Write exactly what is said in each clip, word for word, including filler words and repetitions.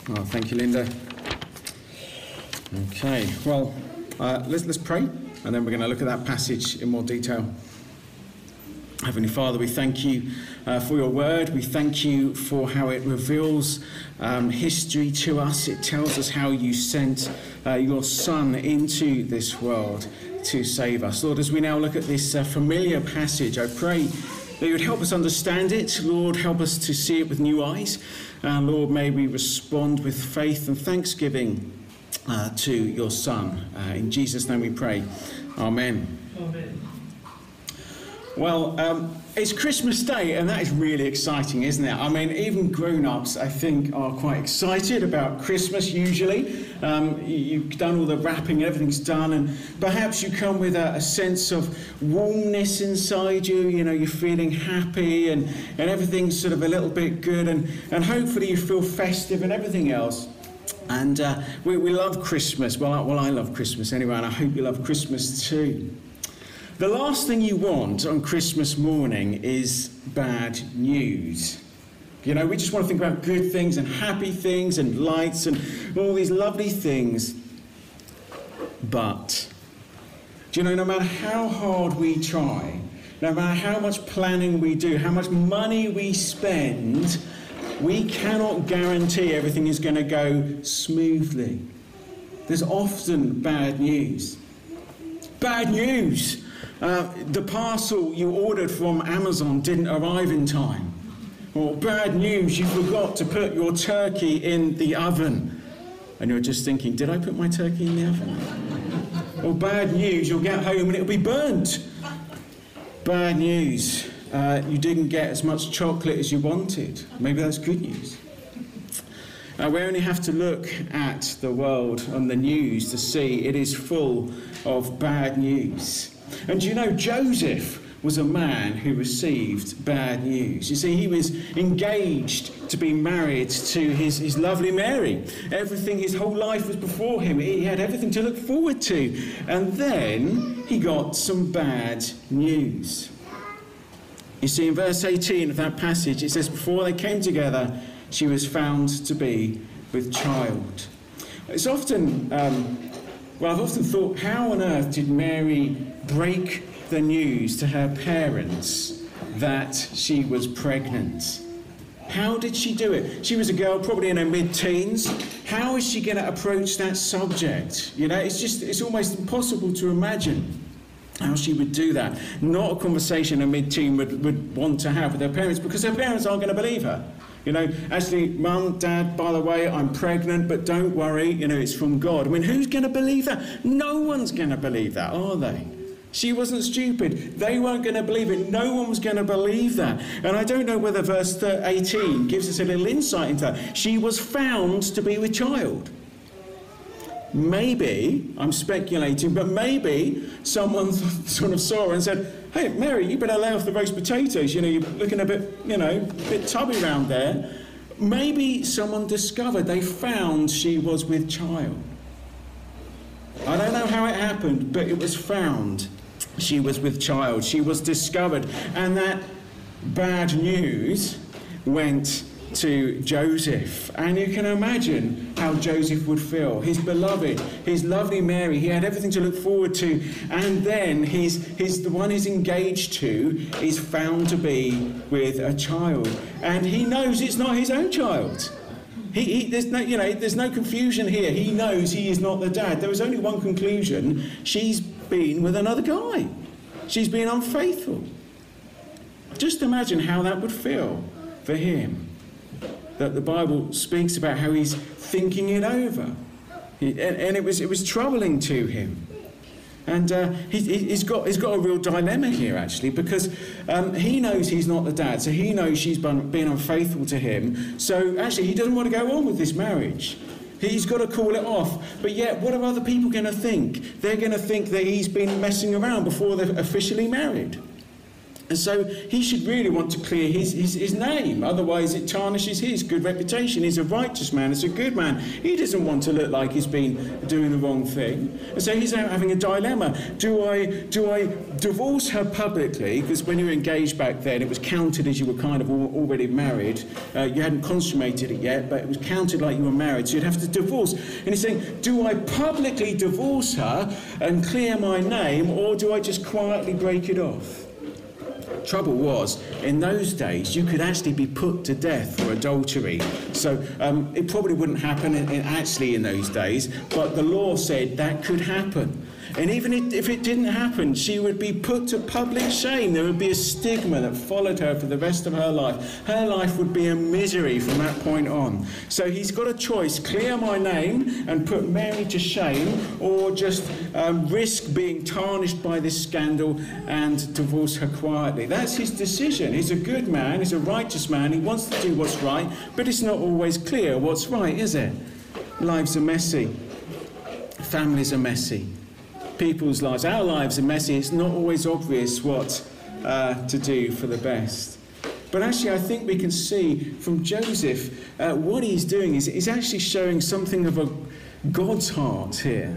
Oh, thank you, Linda. Okay, well, uh, let's, let's pray, and then we're going to look at that passage in more detail. Heavenly Father, we thank you uh, for your word. We thank you for how it reveals um, history to us. It tells us how you sent uh, your Son into this world to save us. Lord, as we now look at this uh, familiar passage, I pray that you would help us understand it. Lord, help us to see it with new eyes. Uh, Lord, may we respond with faith and thanksgiving uh, to your Son. Uh, in Jesus' name we pray. Amen. Amen. Well, um, it's Christmas Day, and that is really exciting, isn't it? I mean, even grown-ups, I think, are quite excited about Christmas usually. Um, you've done all the wrapping, everything's done, and perhaps you come with a, a sense of warmness inside you. You know, you're feeling happy, and, and everything's sort of a little bit good, and, and hopefully you feel festive and everything else. And uh, we, we love Christmas. Well, I, well, I love Christmas anyway, and I hope you love Christmas too. The last thing you want on Christmas morning is bad news. You know, we just want to think about good things and happy things and lights and all these lovely things. But, do you know, no matter how hard we try, no matter how much planning we do, how much money we spend, we cannot guarantee everything is going to go smoothly. There's often bad news. Bad news! Uh, the parcel you ordered from Amazon didn't arrive in time. Or bad news, you forgot to put your turkey in the oven. And you're just thinking, did I put my turkey in the oven? Or bad news, you'll get home and it'll be burnt. Bad news, uh, you didn't get as much chocolate as you wanted. Maybe that's good news. Uh, we only have to look at the world and the news to see it is full of bad news. And you know, Joseph was a man who received bad news. You see, he was engaged to be married to his, his lovely Mary. Everything, his whole life was before him. He had everything to look forward to. And then he got some bad news. You see, in verse eighteen of that passage, it says, before they came together, she was found to be with child. It's often, um, well, I've often thought, how on earth did Mary break the news to her parents that she was pregnant? How did she do it? She was a girl probably in her mid-teens. How is she going to approach that subject? You know, it's just, it's almost impossible to imagine how she would do that. Not a conversation a mid-teen would, would want to have with her parents, because her parents aren't going to believe her. You know, actually, Mum, Dad, by the way, I'm pregnant, but don't worry, you know, it's from God. I mean, who's going to believe that? No one's going to believe that, are they? She wasn't stupid. They weren't going to believe it. No one was going to believe that. And I don't know whether verse eighteen gives us a little insight into that. She was found to be with child. Maybe, I'm speculating, but maybe someone sort of saw her and said, hey, Mary, you better lay off the roast potatoes. You know, you're looking a bit, you know, a bit tubby round there. Maybe someone discovered, they found she was with child. I don't know how it happened, but it was found she was with child. She was discovered. And that bad news went to Joseph. And you can imagine how Joseph would feel. His beloved, his lovely Mary, he had everything to look forward to. And then his, his, the one he's engaged to is found to be with a child. And he knows it's not his own child. He, he, there's no, you know, there's no confusion here. He knows he is not the dad. There was only one conclusion. She's been with another guy. She's been unfaithful. Just imagine how that would feel for him. That the Bible speaks about how he's thinking it over. He, and, and it was it was troubling to him. And uh, he, he's got he's got a real dilemma here, actually, because um, he knows he's not the dad, so he knows she's been, been unfaithful to him. So actually, he doesn't want to go on with this marriage. He's got to call it off. But yet, what are other people going to think? They're going to think that he's been messing around before they're officially married. And so he should really want to clear his, his, his name, otherwise it tarnishes his good reputation. He's a righteous man, he's a good man. He doesn't want to look like he's been doing the wrong thing. And so he's out having a dilemma. Do I, do I divorce her publicly? Because when you were engaged back then, it was counted as you were kind of already married. Uh, you hadn't consummated it yet, but it was counted like you were married, so you'd have to divorce. And he's saying, do I publicly divorce her and clear my name, or do I just quietly break it off? Trouble was, in those days, you could actually be put to death for adultery. So um, it probably wouldn't happen in, in actually in those days, but the law said that could happen. And even if it didn't happen, she would be put to public shame. There would be a stigma that followed her for the rest of her life. Her life would be a misery from that point on. So he's got a choice: clear my name and put Mary to shame, or just um, risk being tarnished by this scandal and divorce her quietly. That's his decision. He's a good man, he's a righteous man, he wants to do what's right, but it's not always clear what's right, is it? Lives are messy. Families are messy. People's lives, our lives are messy. It's not always obvious what uh, to do for the best. But actually, I think we can see from Joseph, uh, what he's doing is he's actually showing something of a God's heart here.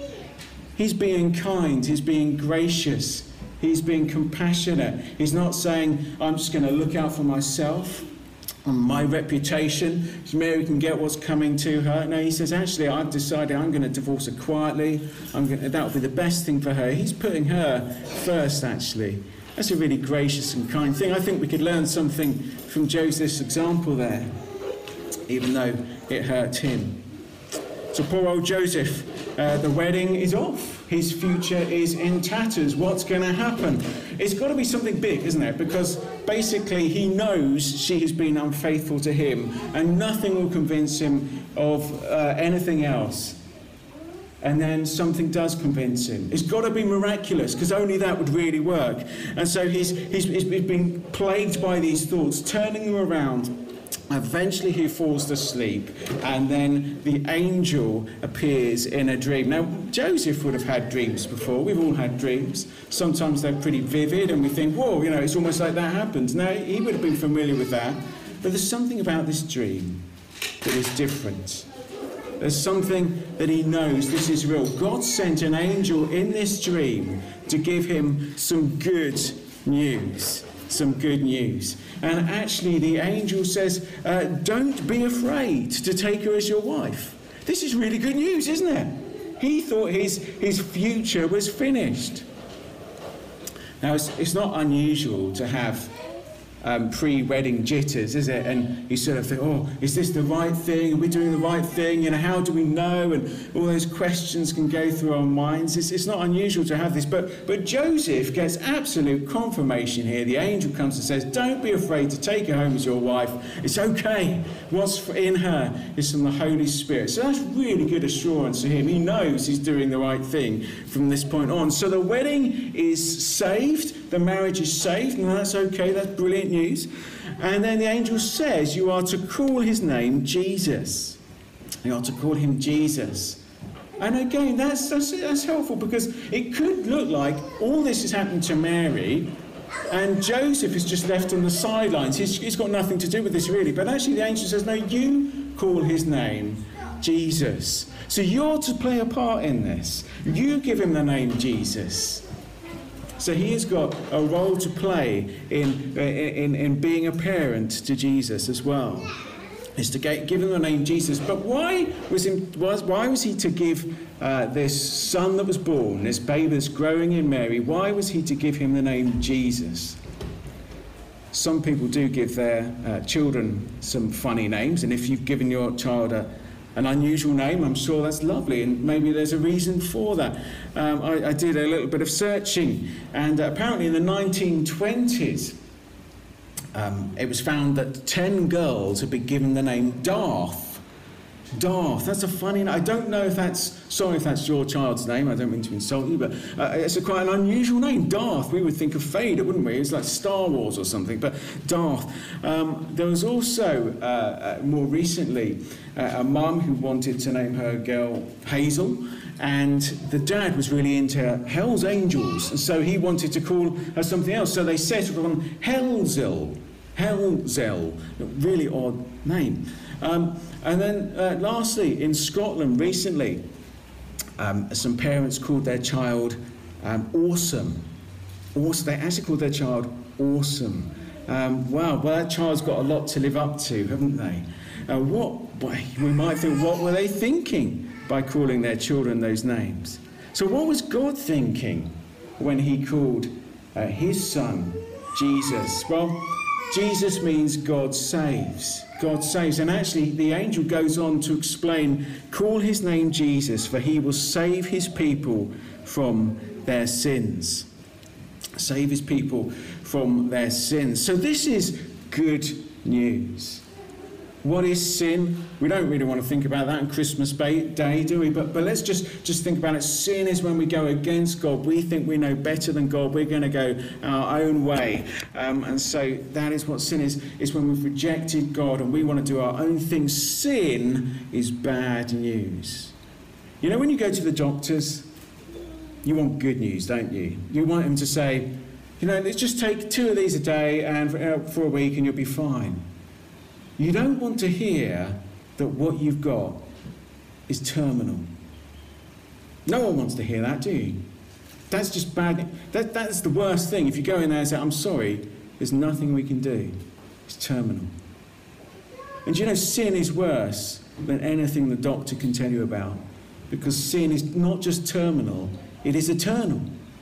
He's being kind, he's being gracious, he's being compassionate. He's not saying, I'm just going to look out for myself, on my reputation, so Mary can get what's coming to her. No, he says, actually, I've decided I'm going to divorce her quietly. I'm going to, that will be the best thing for her. He's putting her first, actually. That's a really gracious and kind thing. I think we could learn something from Joseph's example there, even though it hurt him. So poor old Joseph, uh, the wedding is off. His future is in tatters. What's going to happen? It's got to be something big, isn't it? Because basically he knows she has been unfaithful to him, and nothing will convince him of uh, anything else. And then something does convince him. It's got to be miraculous, because only that would really work. And so he's, he's, he's been plagued by these thoughts, turning them around. Eventually he falls asleep, and then the angel appears in a dream. Now, Joseph would have had dreams before. We've all had dreams. Sometimes they're pretty vivid, and we think, whoa, you know, it's almost like that happens. No, he would have been familiar with that. But there's something about this dream that is different. There's something that he knows this is real. God sent an angel in this dream to give him some good news. Some good news. And actually the angel says, uh, don't be afraid to take her as your wife. This is really good news, isn't it? He thought his, his future was finished. Now, it's, it's not unusual to have um, pre-wedding jitters, is it? And you sort of think, oh, is this the right thing? Are we doing the right thing? You know, how do we know? And all those questions can go through our minds. It's, it's not unusual to have this. But, but Joseph gets absolute confirmation here. The angel comes and says, don't be afraid to take her home as your wife. It's okay. What's in her is from the Holy Spirit. So that's really good assurance to him. He knows he's doing the right thing from this point on. So the wedding is saved. The marriage is saved. And that's okay. That's brilliant news. And then the angel says you are to call his name Jesus. You are to call him Jesus. And again, that's, that's, that's helpful, because it could look like all this has happened to Mary and Joseph is just left on the sidelines. He's, he's got nothing to do with this really. But actually the angel says, no, you call his name Jesus. So you're to play a part in this. You give him the name Jesus. So he has got a role to play in, in, in being a parent to Jesus as well. Is to get, give him the name Jesus. But why was, him, was, why was he to give uh, this son that was born, this baby that's growing in Mary, why was he to give him the name Jesus? Some people do give their uh, children some funny names, and if you've given your child a an unusual name, I'm sure that's lovely, and maybe there's a reason for that. Um, I, I did a little bit of searching, and uh, apparently in the nineteen twenties, um, it was found that ten girls had been given the name Darth. Darth, that's a funny name. I don't know if that's, sorry if that's your child's name, I don't mean to insult you, but uh, it's a quite an unusual name. Darth, we would think of Vader, wouldn't we? It's like Star Wars or something, but Darth. Um, there was also, uh, uh, more recently, uh, a mum who wanted to name her girl Hazel, and the dad was really into Hell's Angels, and so he wanted to call her something else. So they settled on Hellzel. Hellzel, a really odd name. Um, and then uh, lastly, in Scotland recently, um, some parents called their child um, Awesome. Awesome. They actually called their child Awesome. Um, wow, well, that child's got a lot to live up to, haven't they? Uh, what, we might think, what were they thinking by calling their children those names? So what was God thinking when he called uh, his son Jesus? Well, Jesus means God saves. God saves. And actually, the angel goes on to explain, call his name Jesus, for he will save his people from their sins. Save his people from their sins. So this is good news. What is sin? We don't really want to think about that on Christmas Day, do we? But, but let's just, just think about it. Sin is when we go against God. We think we know better than God. We're going to go our own way. Um, and so that is what sin is, is when we've rejected God and we want to do our own thing. Sin is bad news. You know, when you go to the doctors, you want good news, don't you? You want him to say, you know, let's just take two of these a day and for, uh, for a week and you'll be fine. You don't want to hear that what you've got is terminal. No one wants to hear that, do you? That's just bad. That, that's the worst thing. If you go in there and say, I'm sorry, there's nothing we can do. It's terminal. And you know, sin is worse than anything the doctor can tell you about. Because sin is not just terminal, it is eternal.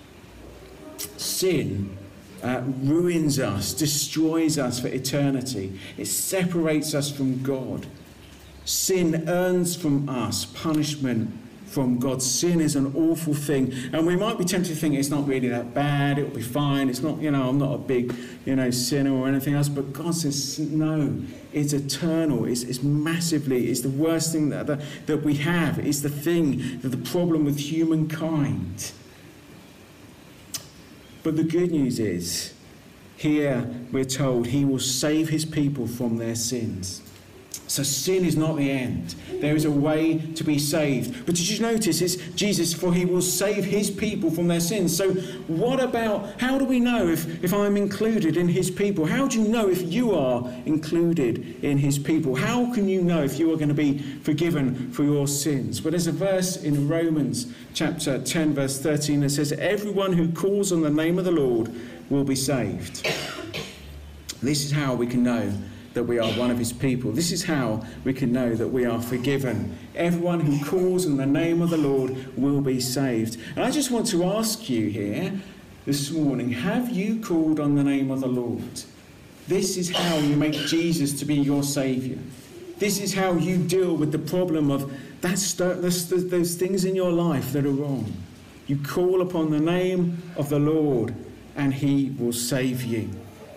Sin uh, ruins us, destroys us for eternity. It separates us from God. Sin earns from us punishment from God. Sin is an awful thing. And we might be tempted to think it's not really that bad, it'll be fine. It's not, you know, I'm not a big, you know, sinner or anything else. But God says, no, it's eternal. It's, it's massively, it's the worst thing that, that, that we have. It's the thing, that the problem with humankind. But the good news is, here we're told he will save his people from their sins. So sin is not the end. There is a way to be saved. But did you notice it's Jesus, for he will save his people from their sins. So what about, how do we know if, if I'm included in his people? How do you know if you are included in his people? How can you know if you are going to be forgiven for your sins? Well, there's a verse in Romans chapter ten, verse thirteen that says, everyone who calls on the name of the Lord will be saved. This is how we can know that we are one of his people. This is how we can know that we are forgiven. Everyone who calls on the name of the Lord will be saved. And I just want to ask you here this morning, have you called on the name of the Lord? This is how you make Jesus to be your Saviour. This is how you deal with the problem of that's those, those things in your life that are wrong. You call upon the name of the Lord and he will save you.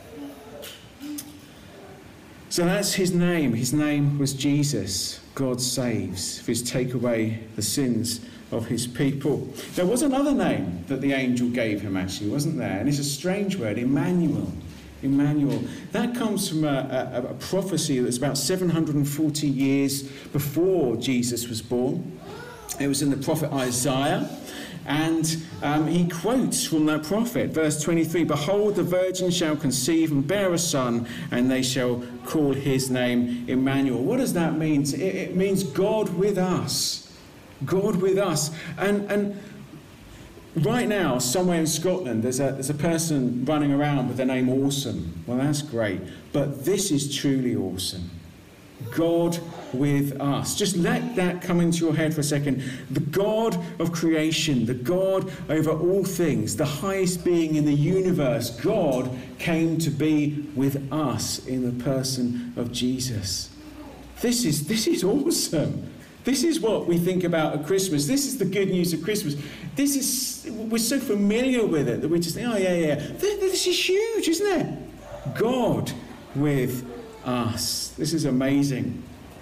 So that's his name. His name was Jesus. God saves. For his take away the sins of his people. There was another name that the angel gave him, actually, wasn't there? And it's a strange word, Emmanuel. Emmanuel. That comes from a, a, a prophecy that's about seven hundred forty years before Jesus was born. It was in the prophet Isaiah. And um, he quotes from that prophet, verse twenty-three, behold, the virgin shall conceive and bear a son, and they shall call his name Emmanuel. What does that mean? It, it means God with us. God with us. And, and right now, somewhere in Scotland, there's a, there's a person running around with the name Awesome. Well, that's great. But this is truly awesome. God with us. Just let that come into your head for a second. The God of creation, the God over all things, the highest being in the universe, God came to be with us in the person of Jesus. This is, this is awesome. This is what we think about at Christmas. This is the good news of Christmas. This is, we're so familiar with it that we just think, oh yeah, yeah. This is huge, isn't it? God with us. This is amazing.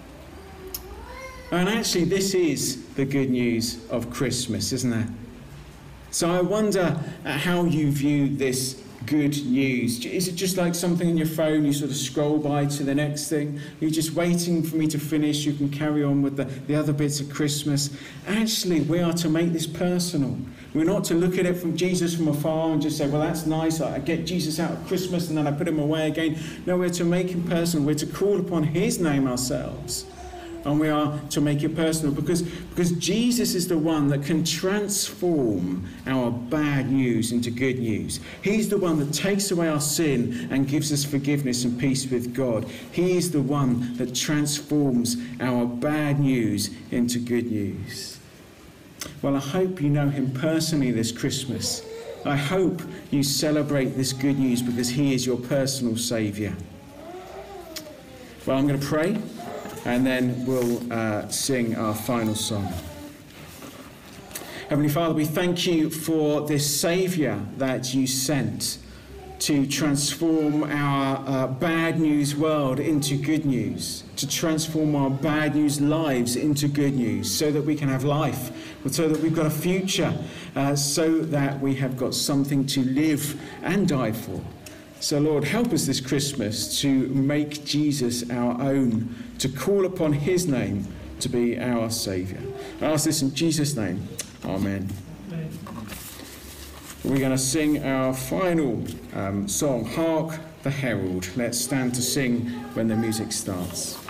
And actually, this is the good news of Christmas, isn't it? So I wonder how you view this good news? Is it just like something in your phone, you sort of scroll by to the next thing? You're just waiting for me to finish, you can carry on with the, the other bits of Christmas. Actually, we are to make this personal. We're not to look at it from Jesus from afar and just say, well, that's nice, I get Jesus out at Christmas and then I put him away again. No, we're to make him personal. We're to call upon his name ourselves. And we are to make it personal because, because Jesus is the one that can transform our bad news into good news. He's the one that takes away our sin and gives us forgiveness and peace with God. He is the one that transforms our bad news into good news. Well, I hope you know him personally this Christmas. I hope you celebrate this good news because he is your personal Saviour. Well, I'm going to pray. And then we'll uh, sing our final song. Heavenly Father, we thank you for this Saviour that you sent to transform our uh, bad news world into good news, to transform our bad news lives into good news, so that we can have life, so that we've got a future, uh, so that we have got something to live and die for. So, Lord, help us this Christmas to make Jesus our own, to call upon his name to be our Saviour. I ask this in Jesus' name. Amen. Amen. We're going to sing our final um, song, Hark the Herald. Let's stand to sing when the music starts.